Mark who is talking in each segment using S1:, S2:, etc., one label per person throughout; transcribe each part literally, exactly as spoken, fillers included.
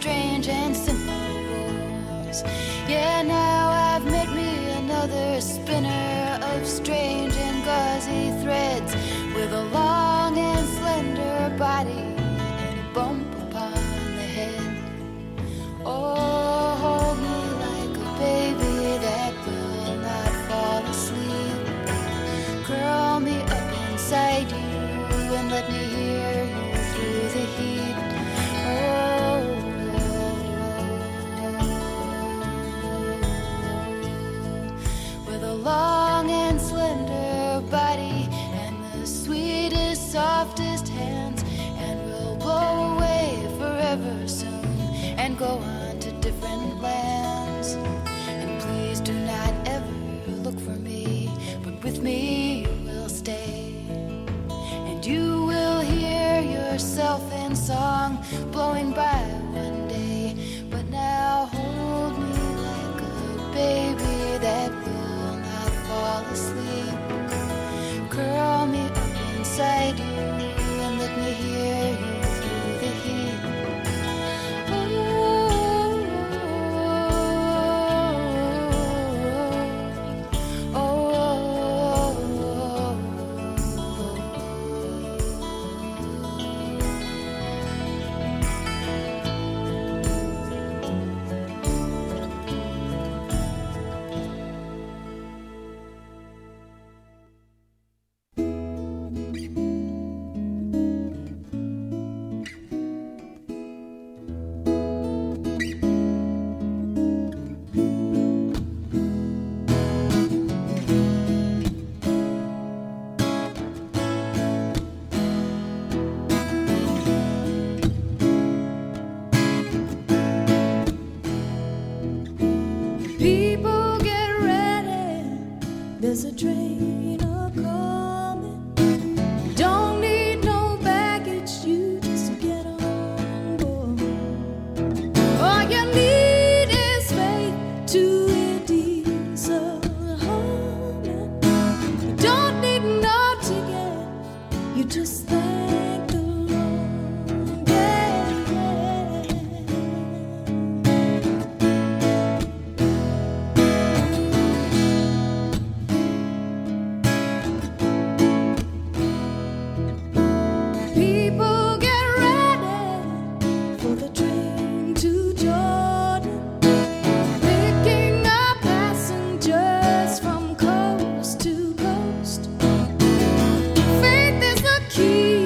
S1: strange and simple rules. Yeah, now I've met me another spinner of strange and gauzy threads, with a long and slender body and a bump upon the head. Oh, hold me like a baby that will not fall asleep. Curl me up inside you and let me hear you through the heat. Oh, with a long and slender body and the sweetest, softest hands, and we'll blow away forever soon and go on to different lands. And please do not ever look for me, but with me you will stay. And you will hear yourself in song blowing by one day. But now hold me like a baby that will not fall asleep. Curl me up inside you and let me hear you through the heat.
S2: People get ready, there's a train a-coming. Don't need no baggage, you just get on board. All you need is faith to a diesel humming. You don't need no ticket, you just thank the Lord. Yeah, yeah. People get ready for the train to Jordan, picking up passengers from coast to coast. Faith is the key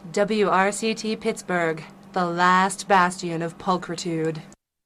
S3: W R C T Pittsburgh, the last bastion of pulchritude.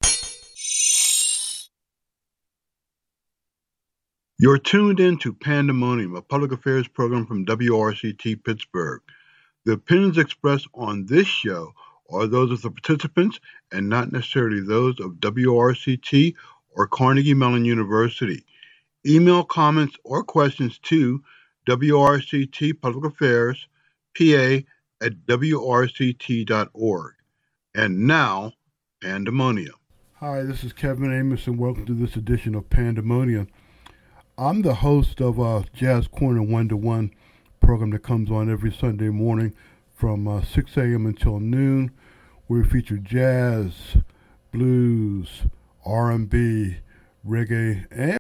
S4: You're tuned in to Pandemonium, a public affairs program from W R C T Pittsburgh. The opinions expressed on this show are those of the participants and not necessarily those of W R C T or Carnegie Mellon University. Email comments or questions to W R C T Public Affairs, P A at W R C T dot org. And now, Pandemonium. Hi, this is Kevin Amos, and welcome to this edition of Pandemonium. I'm the host of a Jazz Corner one-to-one program that comes on every Sunday morning from uh, six a.m. until noon, where we feature jazz, blues, R and B, reggae, and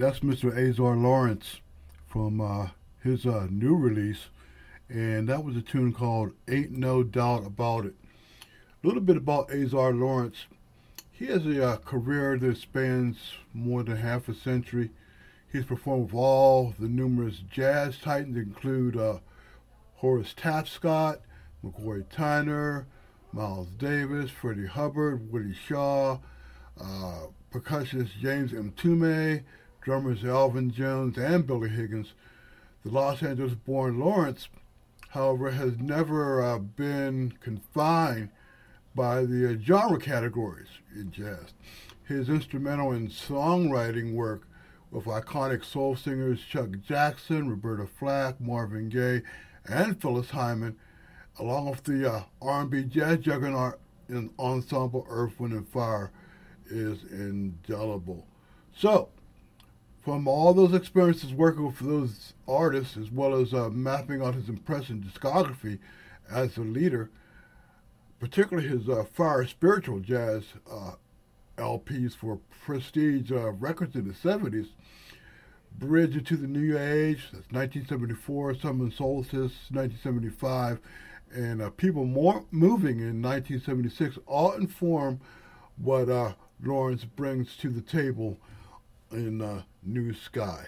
S4: That's Mister Azar Lawrence from uh, his uh, new release, and that was a tune called Ain't No Doubt About It. A little bit about Azar Lawrence. He has a uh, career that spans more than half a century. He's performed with all the numerous jazz titans that include uh, Horace Tapscott, McCoy Tyner, Miles Davis, Freddie Hubbard, Woody Shaw, uh, percussionist James M. Tume, drummers Alvin Jones and Billy Higgins. The Los Angeles-born Lawrence, however, has never uh, been confined by the uh, genre categories in jazz. His instrumental and songwriting work with iconic soul singers Chuck Jackson, Roberta Flack, Marvin Gaye, and Phyllis Hyman, along with the uh, R and B jazz juggernaut in ensemble Earth, Wind and Fire, is indelible. So, from all those experiences working with those artists, as well as uh, mapping out his impressive discography as a leader, particularly his uh, Fire Spiritual Jazz uh, L Ps for Prestige uh, Records in the seventies, Bridge into the New Age, that's nineteen seventy-four, Summer Solstice, nineteen seventy-five, and uh, People More Moving in nineteen seventy-six, all inform what uh, Lawrence brings to the table in uh, New Sky.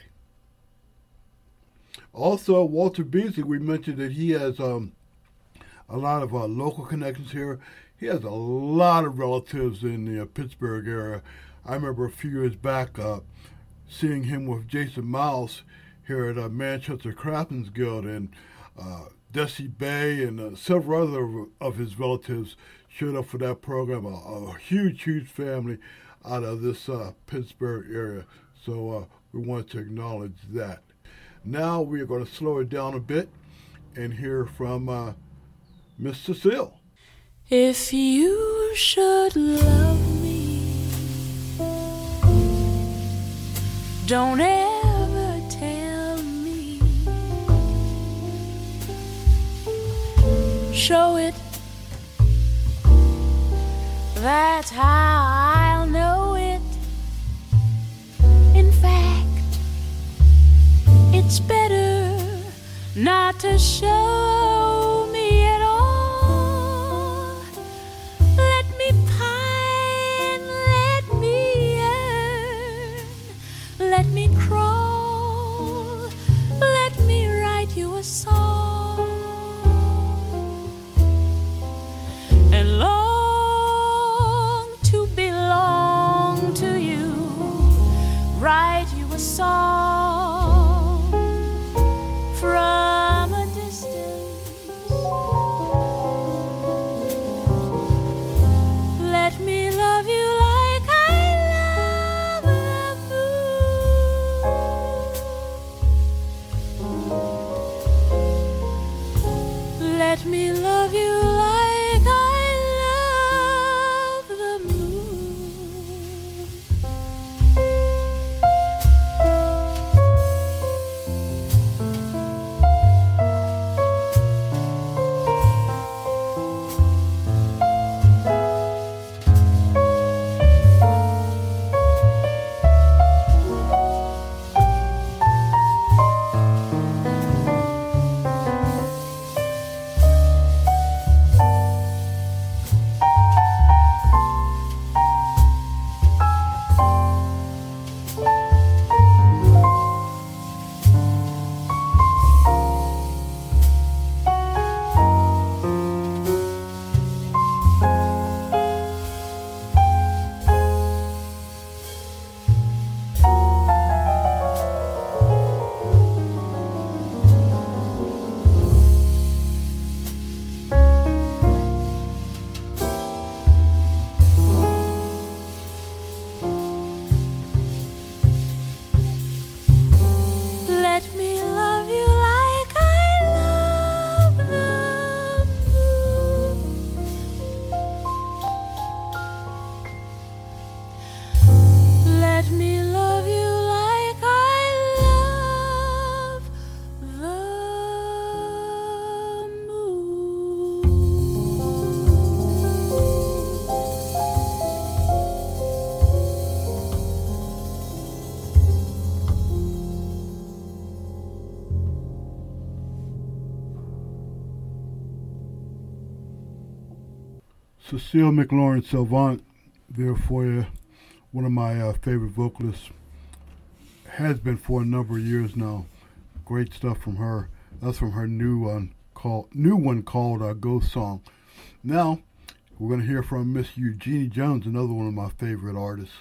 S4: Also, Walter Beasley, we mentioned that he has um, a lot of uh, local connections here. He has a lot of relatives in the uh, Pittsburgh area. I remember a few years back uh, seeing him with Jason Miles here at uh, Manchester Craftsmen's Guild, and uh, Desi Bay and uh, several other of his relatives showed up for that program. A, a huge, huge family out of this uh, Pittsburgh area. So uh, we want to acknowledge that. Now we are going to slow it down a bit and hear from uh, Miss Cecile.
S2: If you should love me, don't ever tell me. Show it. That's how I'll know it. In fact, it's better not to show me at all. Let me pine, let me yearn, let me crawl, let me write you a song. And long to belong to you, write you a song from a distance. Let me love you like I love the moon. Let me love you like I love the moon.
S4: Cecile McLaurin Salvant there for you. One of my uh, favorite vocalists. Has been for a number of years now. Great stuff from her. That's from her new one called new one called uh, Ghost Song. Now we're going to hear from Miss Eugenie Jones, another one of my favorite artists.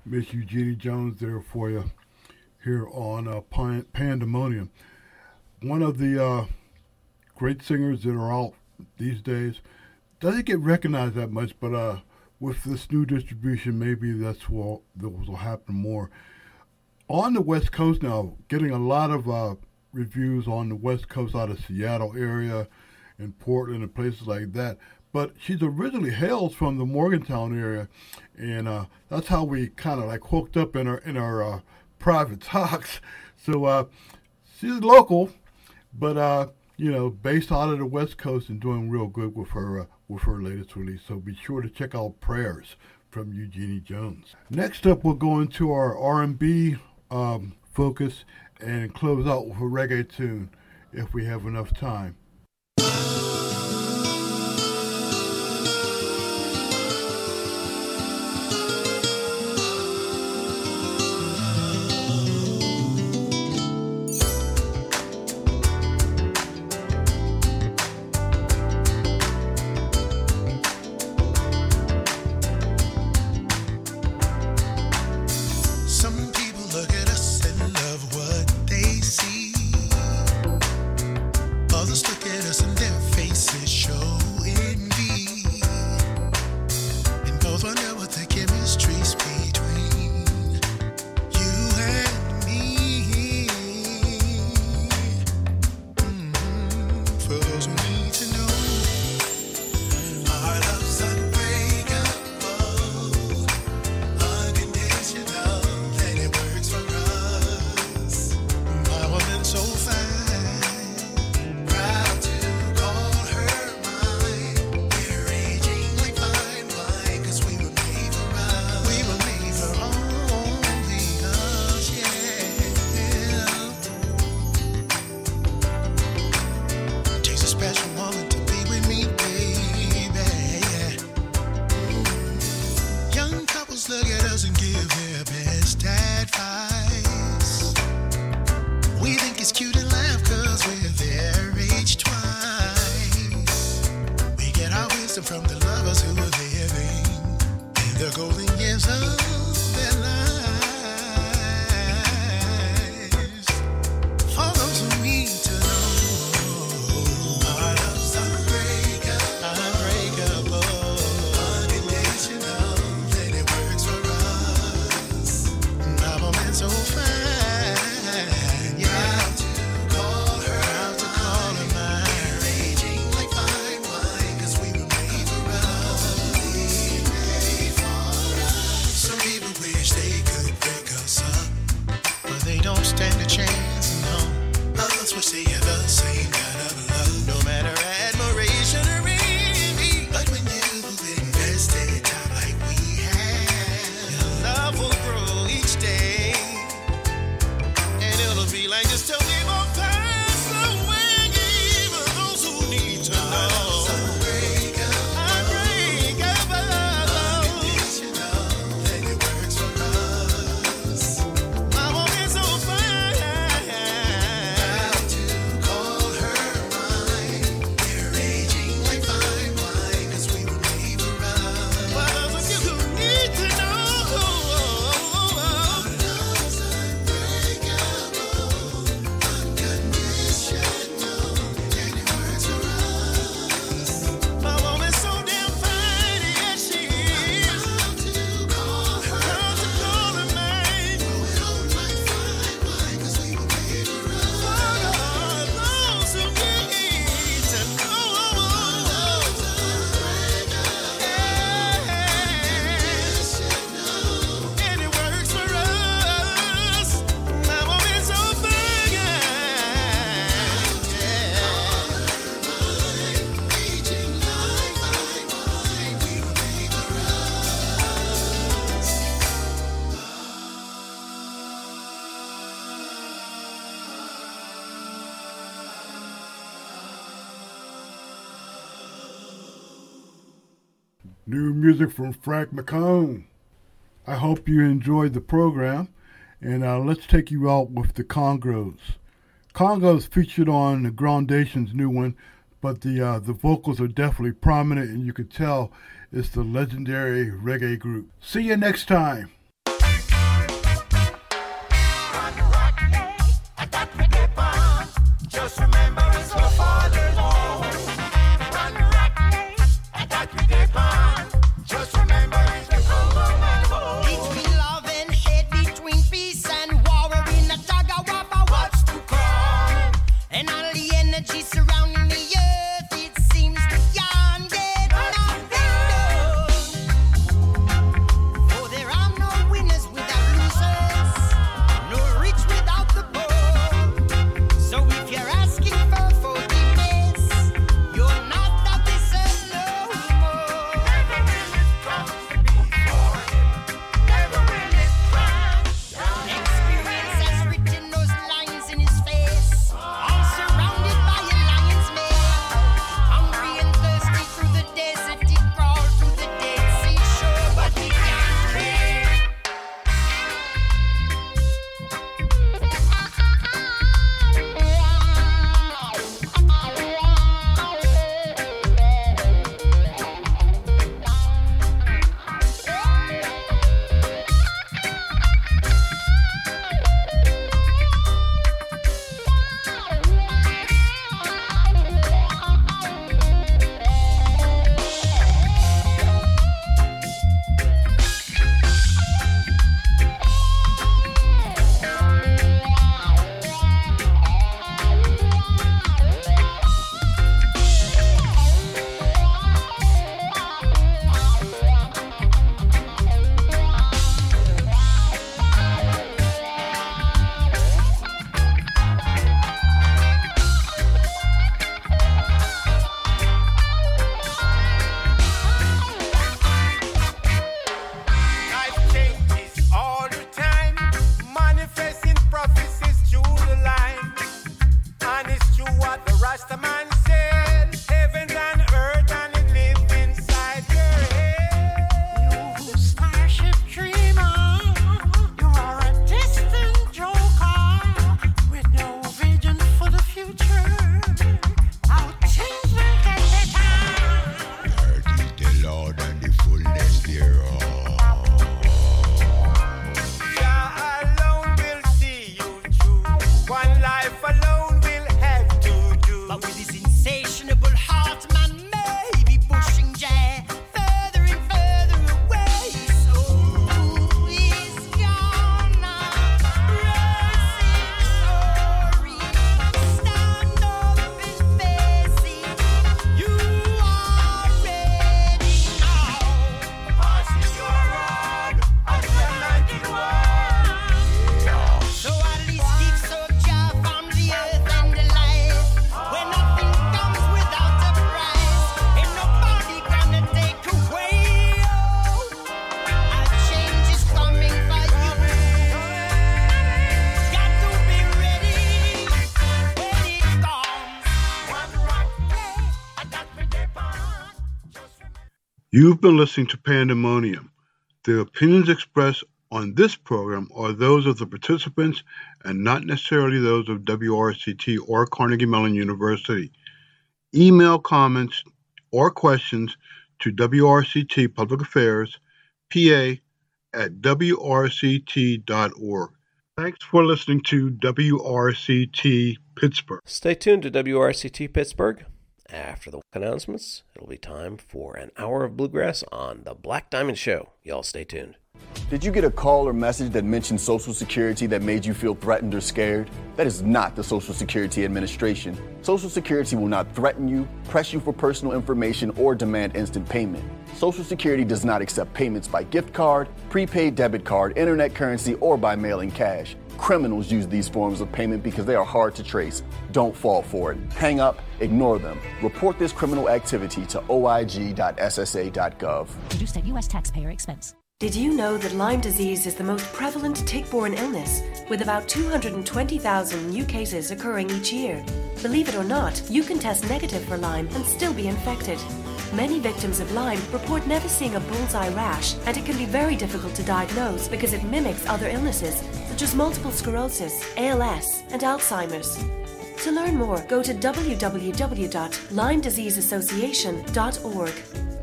S4: Miss Eugenie Jones there for you here on uh, Pandemonium. One of the uh, great singers that are out these days. Doesn't get recognized that much, but uh, with this new distribution, maybe that's what that will happen more. On the West Coast now, getting a lot of uh, reviews on the West Coast out of Seattle area and Portland and places like that. But she's originally hails from the Morgantown area, and uh, that's how we kind of like hooked up in our in our uh, private talks. So uh, she's local, but uh, you know, based out of the West Coast and doing real good with her uh, with her latest release. So be sure to check out Prayers from Eugenie Jones. Next up, we'll go into our R and B um, focus and close out with a reggae tune if we have enough time. New music from Frank McComb. I hope you enjoyed the program, and uh, let's take you out with the Congos. Congos featured on the Groundation's new one, but the uh, the vocals are definitely prominent, and you can tell it's the legendary reggae group. See you next time. You've been listening to Pandemonium. The opinions expressed on this program are those of the participants and not necessarily those of W R C T or Carnegie Mellon University. Email comments or questions to W R C T Public Affairs, P A, at W R C T dot org. Thanks for listening to W R C T Pittsburgh.
S5: Stay tuned to W R C T Pittsburgh. After the announcements, it'll be time for an hour of bluegrass on the Black Diamond Show. Y'all stay tuned.
S6: Did you get a call or message that mentioned Social Security that made you feel threatened or scared? That is not the Social Security Administration. Social Security will not threaten you, press you for personal information, or demand instant payment. Social Security does not accept payments by gift card, prepaid debit card, internet currency, or by mailing cash. Criminals use these forms of payment because they are hard to trace. Don't fall for it. Hang up, ignore them. Report this criminal activity to O I G dot S S A dot gov.
S7: Produced at U S taxpayer expense.
S8: Did you know that Lyme disease is the most prevalent tick-borne illness, with about two hundred twenty thousand new cases occurring each year? Believe it or not, you can test negative for Lyme and still be infected. Many victims of Lyme report never seeing a bullseye rash, and it can be very difficult to diagnose because it mimics other illnesses, such as multiple sclerosis, A L S, and Alzheimer's. To learn more, go to w w w dot lyme disease association dot org.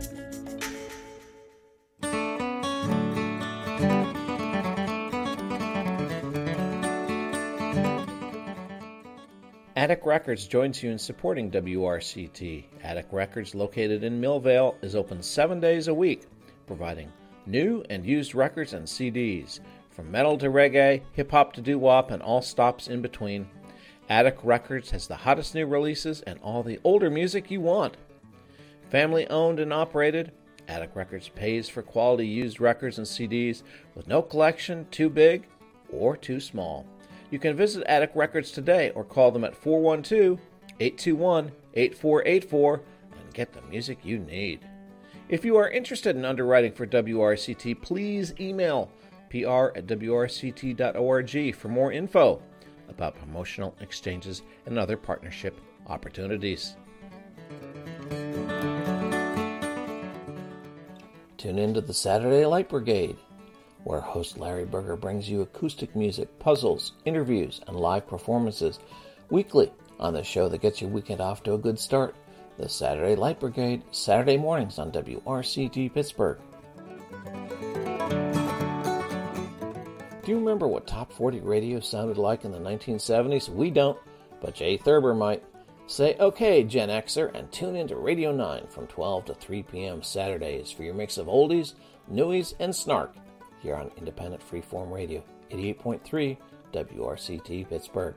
S5: Attic Records joins you in supporting W R C T. Attic Records, located in Millvale, is open seven days a week, providing new and used records and C Ds. From metal to reggae, hip-hop to doo-wop, and all stops in between. Attic Records has the hottest new releases and all the older music you want. Family owned and operated, Attic Records pays for quality used records and C Ds with no collection too big or too small. You can visit Attic Records today or call them at four one two, eight two one, eight four eight four and get the music you need. If you are interested in underwriting for W R C T, please email P R at W R C T dot org for more info about promotional exchanges and other partnership opportunities. Tune in to the Saturday Light Brigade, where host Larry Berger brings you acoustic music, puzzles, interviews, and live performances weekly on the show that gets your weekend off to a good start. The Saturday Light Brigade, Saturday mornings on W R C T Pittsburgh. Do you remember what Top forty radio sounded like in the nineteen seventies? We don't, but Jay Thurber might. Say okay, Gen Xer, and tune in to Radio nine from twelve to three p.m. Saturdays for your mix of oldies, newies, and snark here on Independent Freeform Radio, eighty-eight point three W R C T Pittsburgh.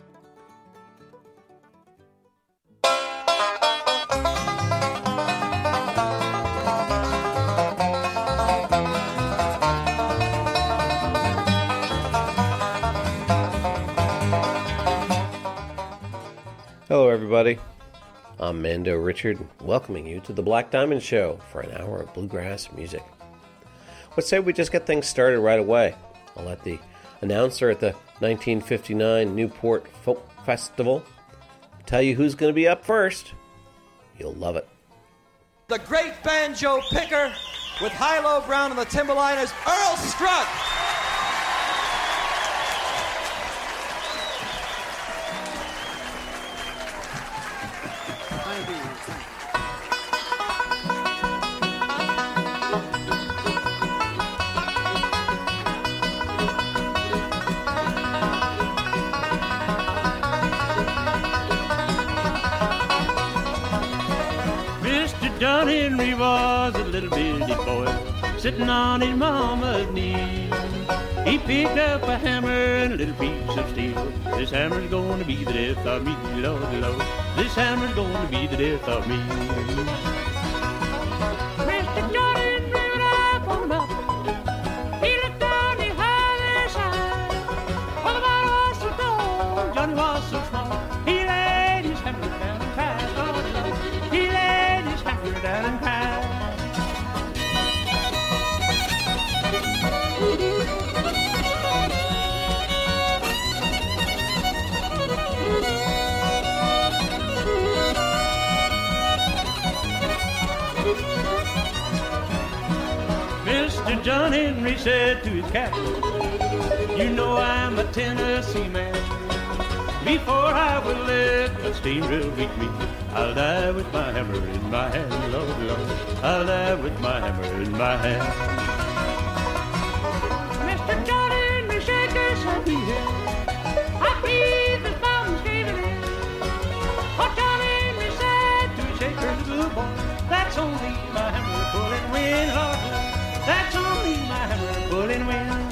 S5: Hello, everybody. I'm Mando Richard, welcoming you to the Black Diamond Show for an hour of bluegrass music. Let's say we just get things started right away. I'll let the announcer at the nineteen fifty-nine Newport Folk Festival tell you who's going to be up first. You'll love it.
S9: The great banjo picker with Hilo Brown and the Timberliners, Earl Strutt.
S2: John Henry was a little bitty boy sitting on his mama's knee. He picked up a hammer and a little piece of steel. This hammer's going to be the death of me, Lord, Lord. This hammer's going to be the death of me. Mister John Henry went up on up. He looked down the highway side. Well, the bottle was so cold, Johnny was so small. He laid his hammer down and cried, Lord, Lord. He laid his hammer down and cried. Mister John Henry said to his captain, you know I'm a Tennessee man. Before I will let the steam drill beat me, I'll die with my hammer in my hand, Lord, Lord. I'll die with my hammer in my hand. Mister John Henry Shaker said he had, I believe the mountains gave it in. What John Henry said to his Shaker's little boy, that's only my hammer pulling wind, Lord, Lord. That's only my hammer pulling wind.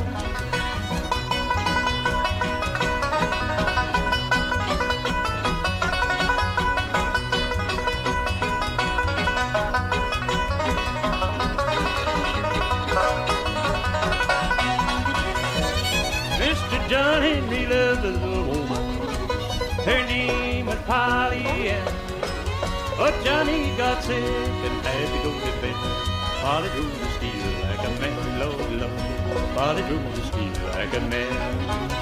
S2: John Henry loved a little woman, her name was Polly Ann. But Johnny got sick and had to go to bed. Polly drove the steel like a man, Lord, Lord. Polly drove the steel like a man.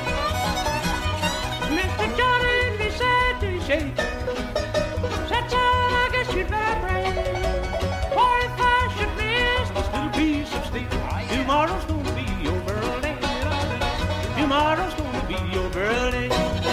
S2: Mister John Henry said to his Shaker, said, child, I guess you'd better pray. For if I should miss this little piece of steel, tomorrow's gonna be your birthday. Tomorrow's gonna be your birthday.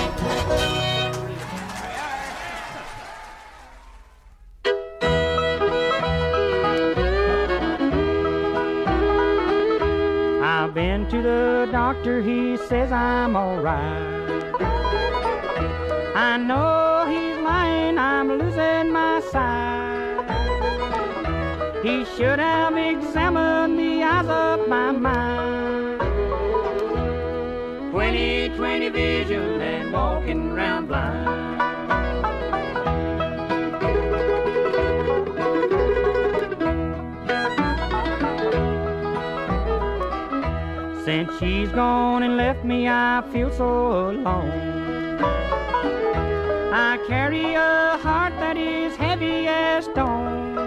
S2: I've been to the doctor, he says I'm alright. I know he's lying, I'm losing my sight. He should have examined the eyes of my mind. twenty twenty vision and walking around blind. Since she's gone and left me, I feel so alone. I carry a heart that is heavy as stone.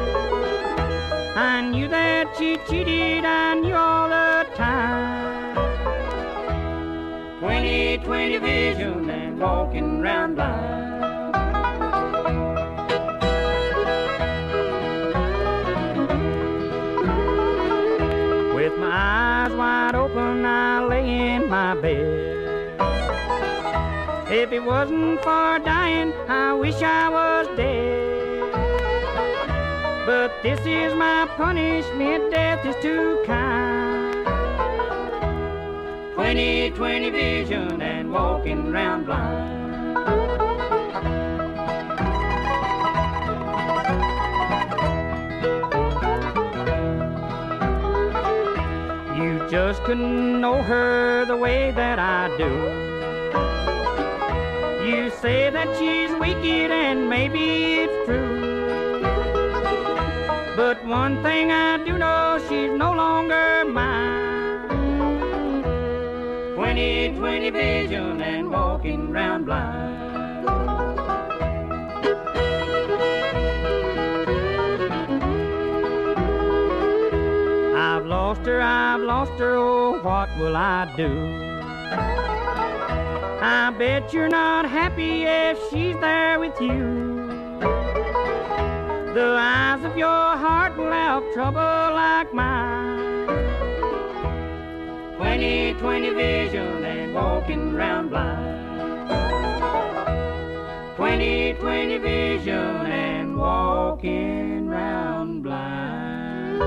S2: I knew that she cheated, I knew all the time. twenty twenty vision and walking round blind. With my eyes wide open, I lay in my bed. If it wasn't for dying, I wish I was dead. But this is my punishment, death is too kind. twenty twenty vision and walking round blind. You just couldn't know her the way that I do. You say that she's wicked and maybe it's true. But one thing I do know, she's no longer mine. twenty twenty vision and walking round blind. I've lost her, I've lost her, oh, what will I do? I bet you're not happy if she's there with you. The eyes of your heart will have trouble like mine. twenty twenty vision and walking round blind. twenty twenty vision and walking round blind.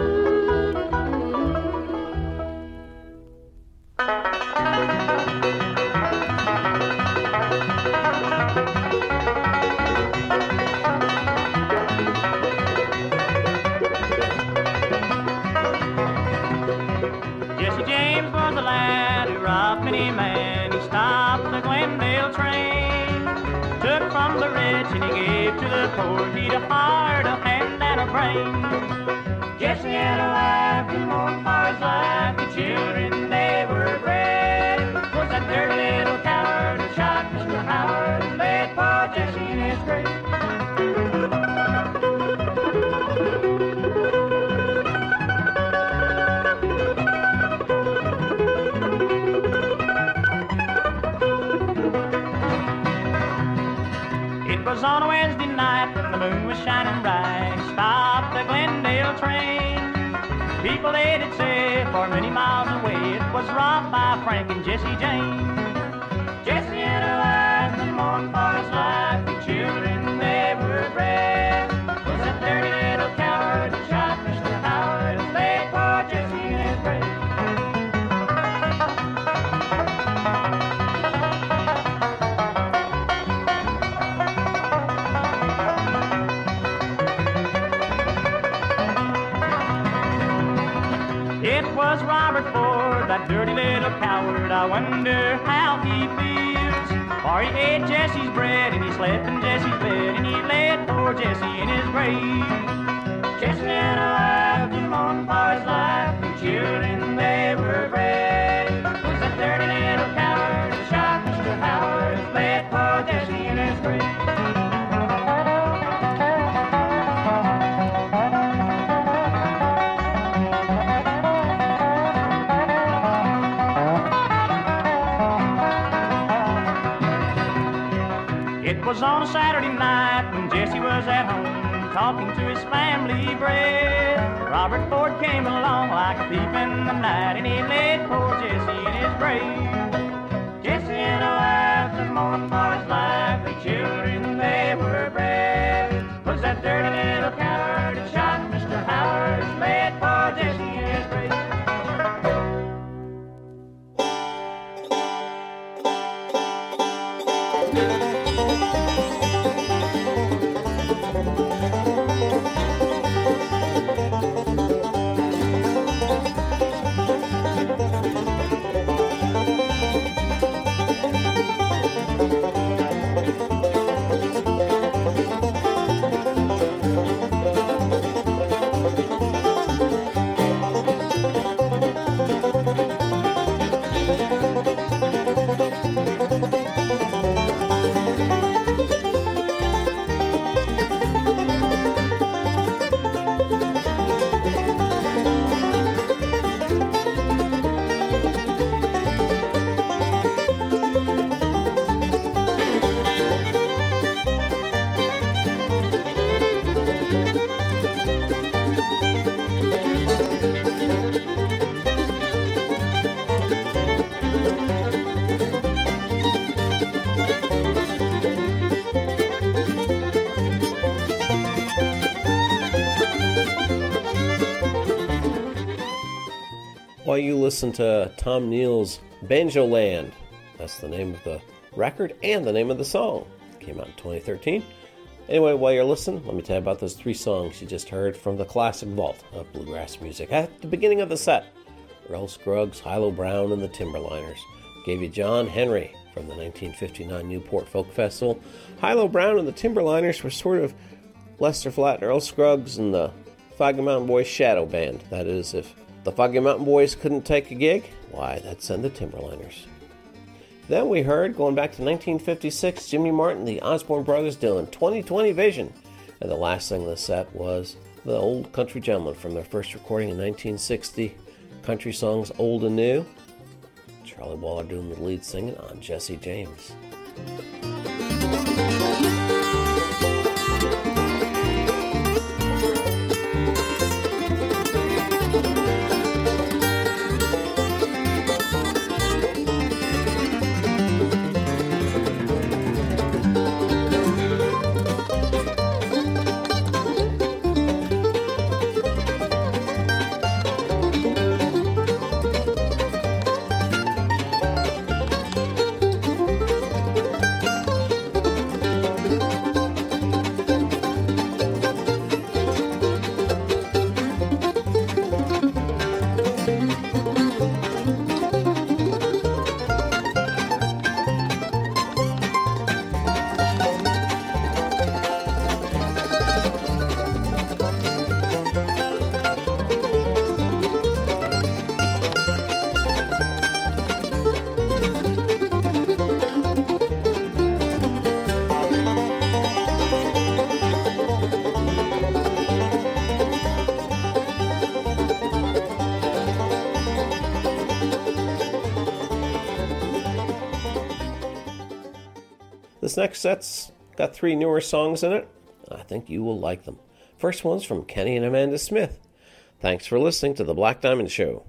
S2: Jesse James was a lad who robbed many men. He stopped the Glendale train, took from the rich and he gave to the poor. He'd a heart, a hand, and a brain. Jesse had a life and more for his life. The children they were bred was that dirty little coward who shot Mister Howard and laid poor Jesse in his grave. It was on a Wednesday night when the moon was shining bright. Stopped the Glendale train, People they did say for many miles away it was robbed by Frank and Jesse James. Jesse and her wife and mourned for his life, the children they were bred. Was that dirty little coward that shot Mister Howard and laid poor Jesse in his grave. It was Robert Ford, that dirty little coward. I wonder how he feels. For he ate Jesse's bread and he slept in Jesse's bed and he laid poor Jesse in his grave. Jesse and a wife and mourned for his life, and children they were bred. Was that dirty little coward that shot Mister Howard and laid poor Jesse in his grave. It was on a Saturday night when Jesse was at home talking to his family bread. Robert Ford came along like a thief in the night and he laid poor Jesse in his grave. Jesse and a wife that mourned for his life, the children they were bred. Was that dirty little coward that shot Mister Howard and laid poor Jesse in his grave.
S5: While you listen to Tom Neal's Banjo Land, that's the name of the record and the name of the song. It came out in twenty thirteen. Anyway, while you're listening, let me tell you about those three songs you just heard from the classic vault of bluegrass music. At the beginning of the set, Earl Scruggs, Hilo Brown, and the Timberliners gave you John Henry from the nineteen fifty-nine Newport Folk Festival. Hilo Brown and the Timberliners were sort of Lester Flatt and Earl Scruggs and the Foggy Mountain Boys shadow band. That is, if the Foggy Mountain Boys couldn't take a gig, why, they'd send the Timberliners. Then we heard, going back to nineteen fifty-six, Jimmy Martin, the Osborne Brothers doing twenty twenty Vision. And the last thing in the set was the Old Country Gentlemen from their first recording in nineteen sixty, Country Songs Old and New. Charlie Waller doing the lead singing on Jesse James. This next set's got three newer songs in it. I think you will like them. First one's from Kenny and Amanda Smith. Thanks for listening to The Black Diamond Show.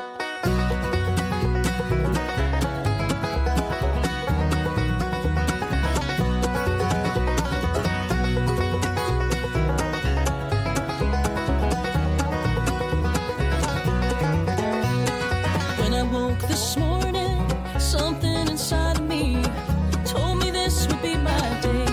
S10: When I woke this morning, something inside of me told me this would be my day.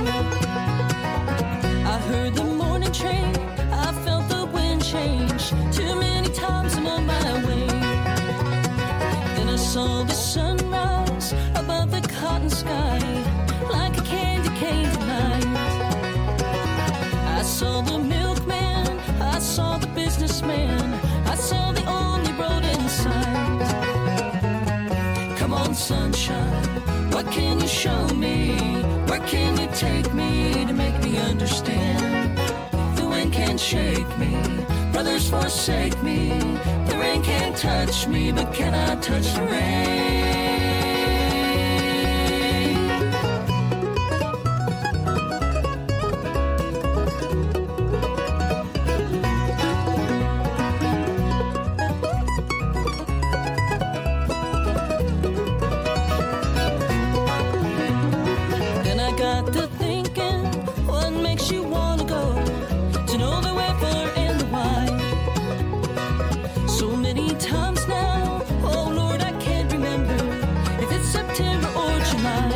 S10: I heard the morning train, I felt the wind change. Too many times I'm on my way. Then I saw the sunrise above the cotton sky, like a candy cane tonight. I saw the milkman, I saw the businessman, I saw the only road in sight. Come on, sunshine, what can you show me? Where can you take me to make me understand? The wind can't shake me, brothers forsake me. The rain can't touch me, but can I touch the rain? Then I got to thinking, what makes you wanna go? To know the wherefore and the why. So many times now, oh Lord, I can't remember if it's September or July.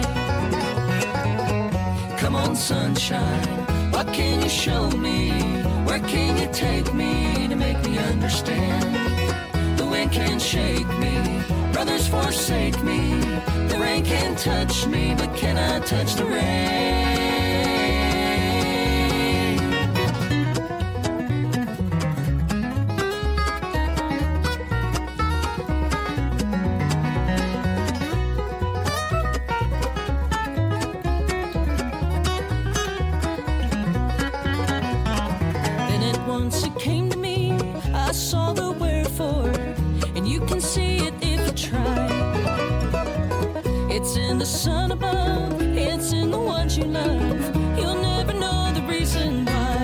S10: Come on, sunshine, what can you show me? Where can you take me to make me understand? The wind can't shake me, brothers forsake me. The rain can't touch me, but can I touch the rain? Then at once it came to me, I saw the wherefore, and you can see it if you try. It's in the sun above, it's in the ones you love. You'll never know the reason why.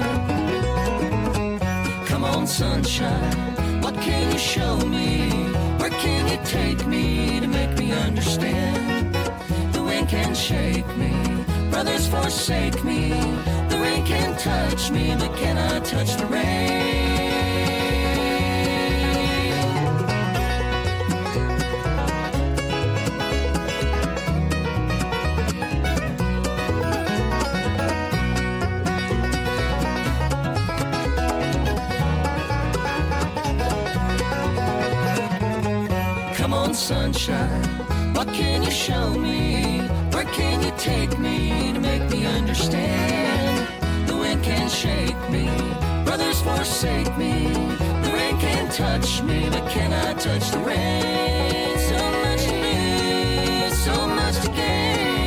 S10: Come on, sunshine, what can you show me? Where can you take me to make me understand? The wind can't shake me, brothers forsake me. The rain can't touch me, but can I touch the rain? Come on, sunshine, what can you show me? Where can you take me to make me understand? The wind can't shake me, brothers forsake me. The rain can't touch me, but can I touch the rain? So much to lose, so much to gain.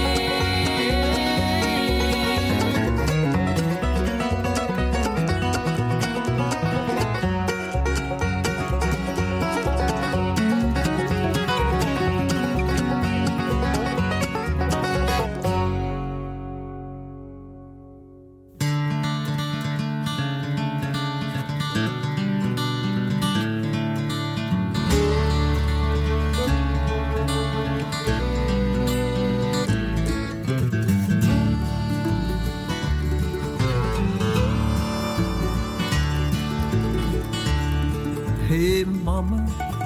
S11: Hey, mama,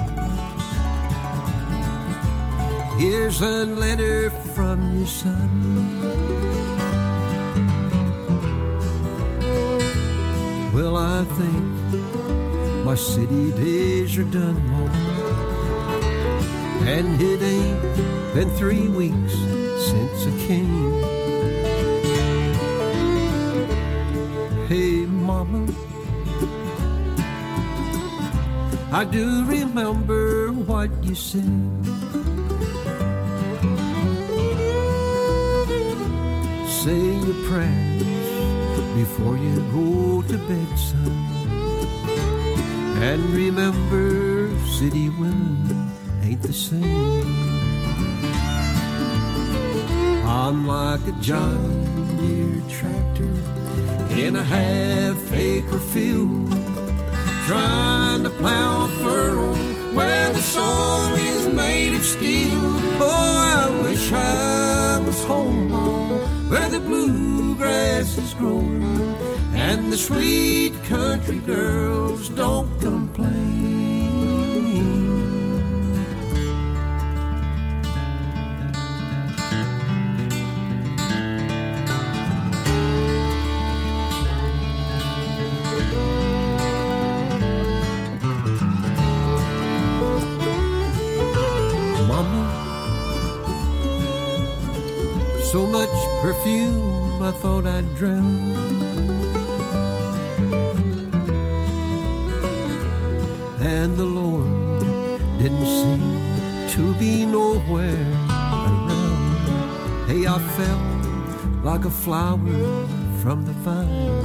S11: here's a letter from your son. Well, I think my city days are done, mama, and it ain't been three weeks since I came. Hey, mama, I do remember what you said. Say your prayers before you go to bed, son. And remember, city women ain't the same. I'm like a John Deere tractor in a half acre field, trying trying to plow a furrow where the soil is made of steel. Oh, I wish I was home where the bluegrass is growing and the sweet country girls don't complain. So much perfume, I thought I'd drown. And the Lord didn't seem to be nowhere around. Hey, I felt like a flower from the vine.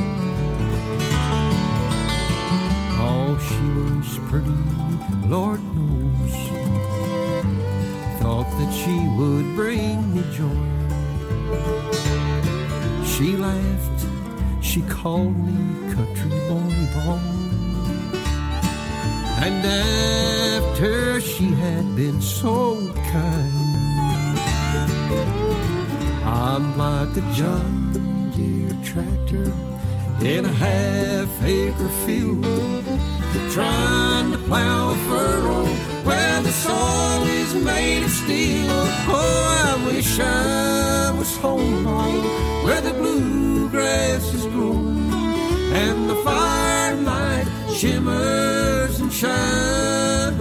S11: Oh, she was pretty, Lord knows. Thought that she would bring me joy. She laughed, she called me country boy, boy. And after she had been so kind, I'm like a John Deere tractor in a half-acre field, trying to plow a furrow where the soil is made of steel. Oh, I wish I was home where the bluegrass is growing and the firelight shimmers and shines.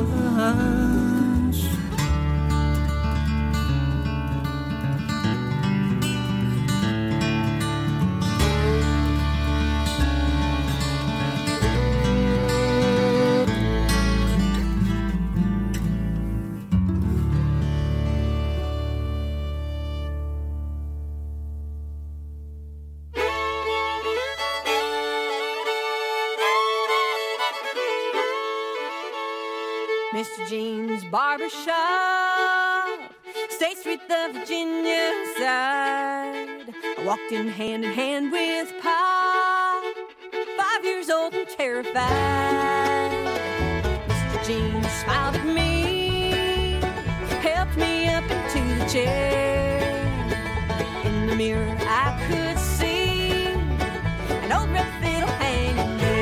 S12: Mister Jean's Barbershop, State Street, the Virginia side. I walked in hand in hand with Pa, five years old and terrified. Mister Jean smiled at me, helped me up into the chair. In the mirror I could see an old red fiddle hanging there.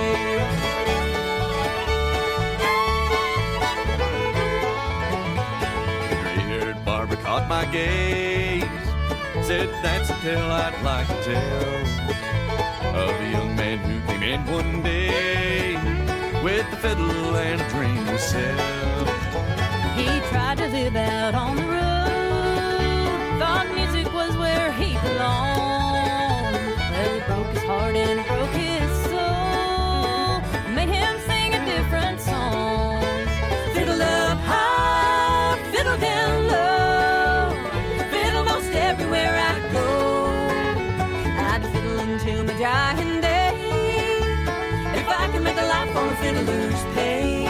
S13: Caught my gaze, said that's a tale I'd like to tell of a young man who came in one day with a fiddle and a dream to sell.
S10: He tried to live out on the road, thought music was where he belonged. Well, it broke his heart and it broke his soul, made him sing a different song. Fiddle up high, fiddle down low, everywhere I go, I'd fiddle until my dying day, if I could make a life on a fiddler's pay.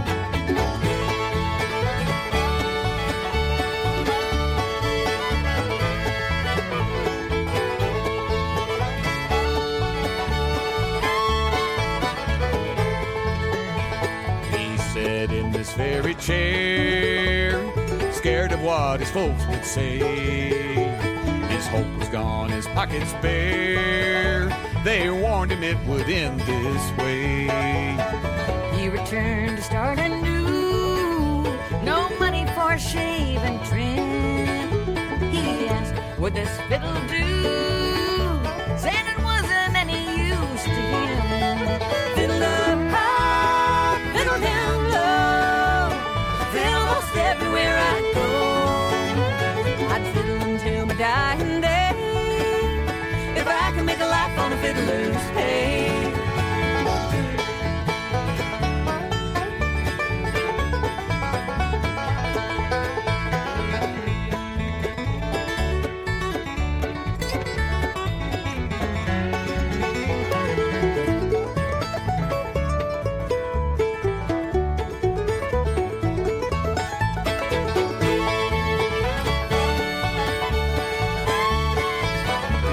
S13: He sat in this very chair, scared of what his folks would say. His hope was gone, his pockets bare. They warned him it would end this way.
S10: He returned to start anew, no money for a shave and trim. He asked, would this fiddle do? Said it wasn't any use to him. Fiddle up high, fiddle down low, fiddle most everywhere I go. I'd fiddle until my dying day, if I can make a life on a fiddler's pay.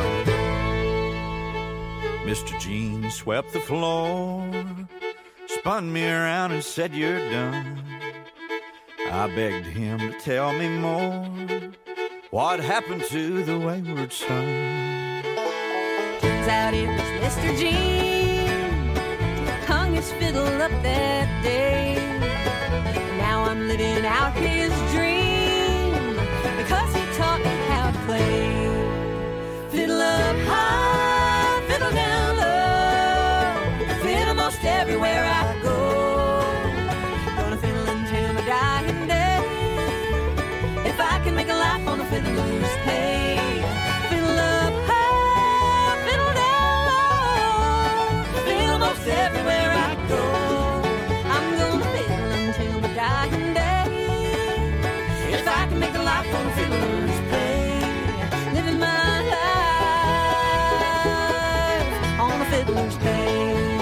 S13: Mister Jean swept the floor,
S14: spun me around and said, "You're done." I begged him to tell me more. What happened to the wayward son?
S12: Turns out it was Mister Gene hung his fiddle up that day. Now I'm living out his dream because he taught me how to play. Fiddle up high, fiddle down low, fiddle most everywhere I go. Gonna fiddle until my dying day. If I can make a life on the fiddler's pay. Fiddle up high, fiddle down low, fiddle most everywhere I go. I'm gonna fiddle until my dying day. If I can make a life on the fiddler's pay. Living my life on the fiddler's pay.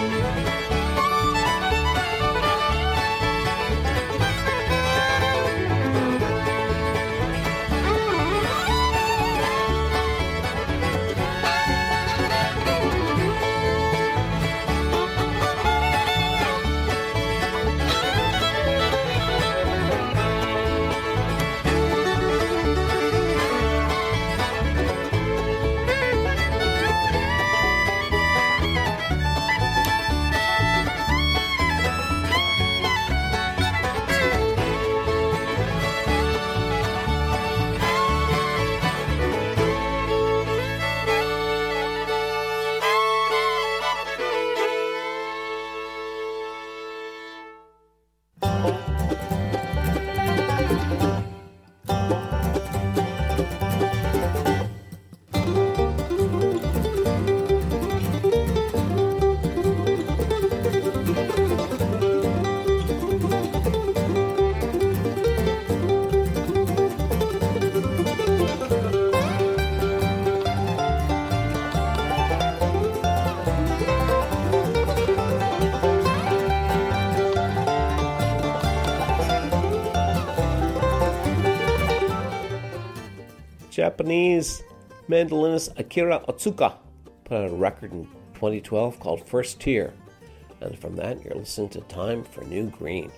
S5: Japanese mandolinist Akira Otsuka put out a record in twenty twelve called First Tier, and from that you're listening to Time for New Green.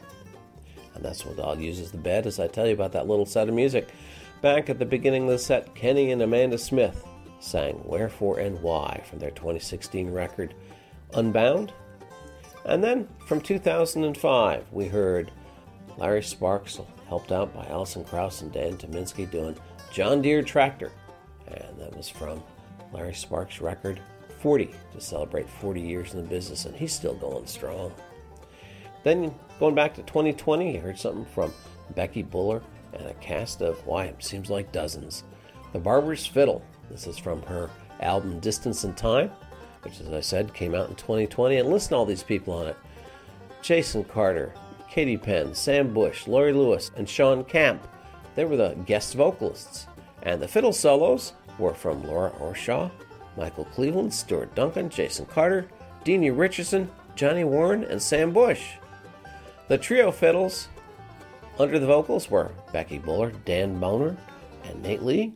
S5: And that's what I'll use as the bed as I tell you about that little set of music. Back at the beginning of the set, Kenny and Amanda Smith sang Wherefore and Why from their twenty sixteen record Unbound. And then from two thousand five we heard Larry Sparks, helped out by Alison Krauss and Dan Tominski, doing John Deere Tractor, and that was from Larry Sparks' record forty, to celebrate forty years in the business, and he's still going strong. Then going back to twenty twenty, you heard something from Becky Buller and a cast of, why, it seems like dozens. The Barber's Fiddle. This is from her album Distance in Time, which, as I said, came out in twenty twenty, and listen to all these people on it. Jason Carter, Katie Penn, Sam Bush, Laurie Lewis, and Sean Camp. They were the guest vocalists, and the fiddle solos were from Laura Orshaw, Michael Cleveland, Stuart Duncan, Jason Carter, Deanie Richardson, Johnny Warren, and Sam Bush. The trio fiddles under the vocals were Becky Buller, Dan Boner, and Nate Lee.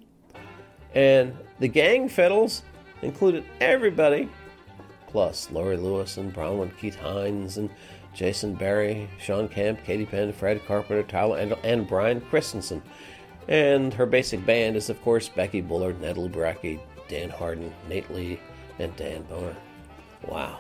S5: And the gang fiddles included everybody, plus Laurie Lewis and Bronwyn Keith Hines and Jason Barry, Sean Camp, Katie Penn, Fred Carpenter, Tyler, and, and Brian Christensen. And her basic band is, of course, Becky Bullard, Ned Lubracki, Dan Harden, Nate Lee, and Dan Boner. Wow.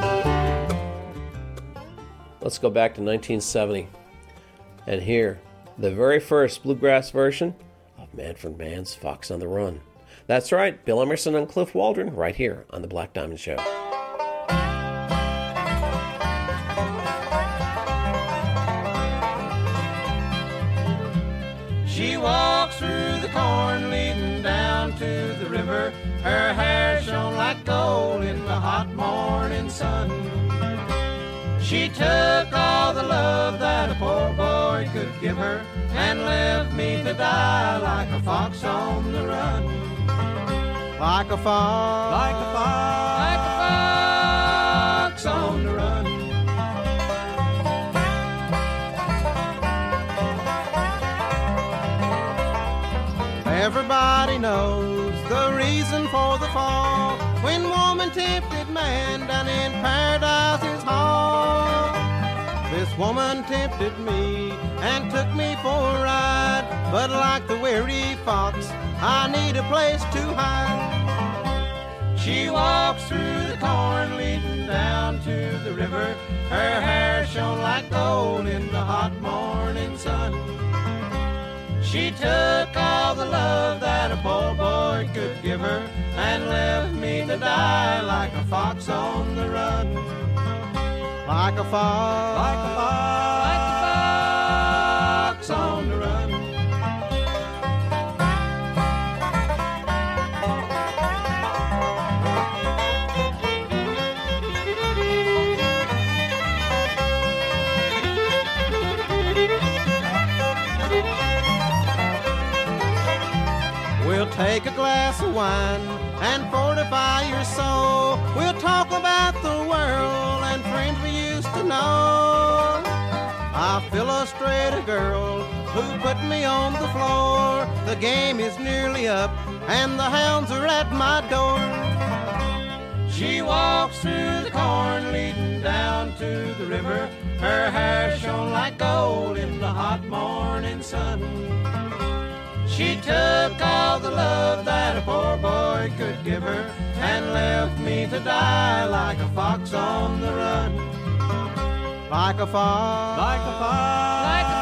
S5: Let's go back to nineteen seventy and hear the very first bluegrass version of Manfred Mann's Fox on the Run. That's right, Bill Emerson and Cliff Waldron right here on The Black Diamond Show.
S15: She walks through the corn leading down to the river. Her hair shone like gold in the hot morning sun. She took all the love that a poor boy could give her and left me to die like a fox on the run. Like a fox, like a fox, like a fox on the run. Everybody knows the reason for the fall, when woman tempted man down in Paradise's hall. This woman tempted me and took me for a ride, but like the weary fox, I need a place to hide. She walks through the corn leading down to the river. Her hair shone like gold in the hot morning sun. She took all the love that a poor boy could give her and left me to die like a fox on the run. Like a fox, like a fox, like a fox on the run. We'll take a glass of wine and fortify your soul. We'll talk about the world and friends we used to know. I'll illustrate a girl who put me on the floor. The game is nearly up and the hounds are at my door. She walks through the corn leading down to the river. Her hair shone like gold in the hot morning sun. She took all the love that a poor boy could give her and left me to die like a fox on the run. Like a fox, like a fox, like a